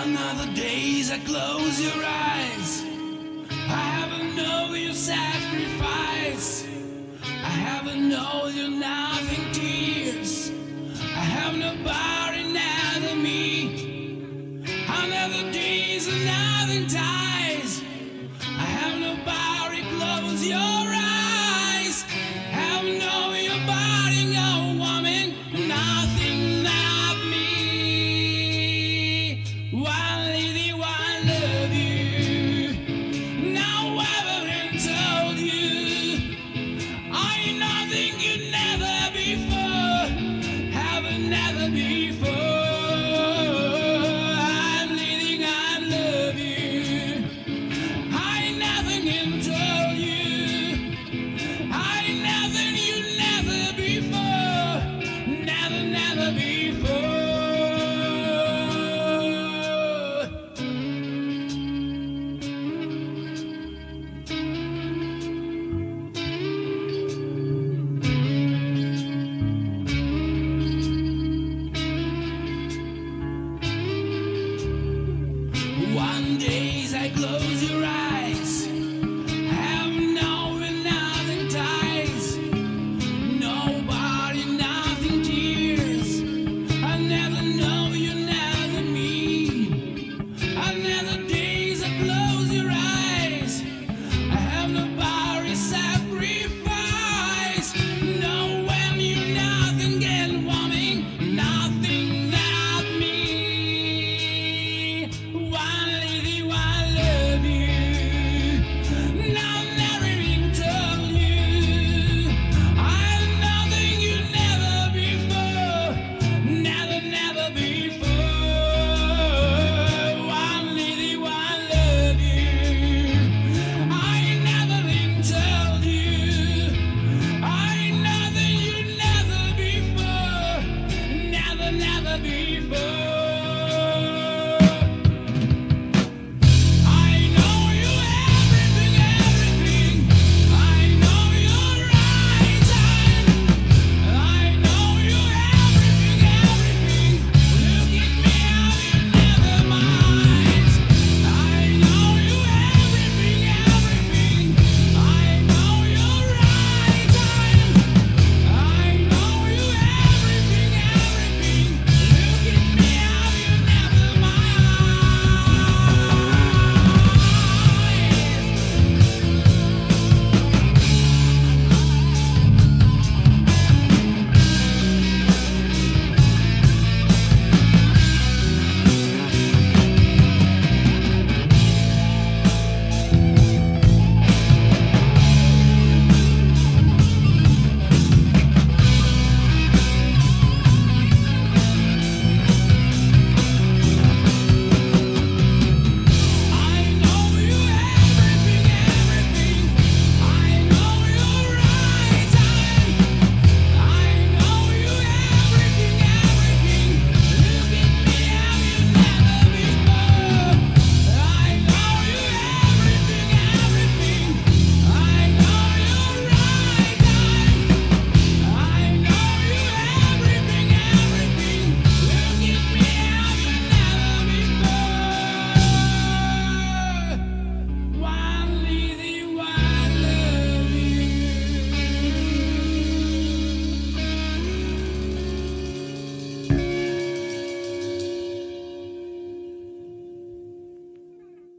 Another days I close your eyes. I haven't known your sacrifice. I haven't known your nothing tears. I have nobody now than me. Another days and nothing ties. I have nobody close your eyes. Have no your body, no woman, nothing not me. One lady, one love you. Now ever been told you. I nothing you never before. Haven't never before. I'm leading, I love you. I nothing can tell you. I nothing you never before. Never, never before. One days I close your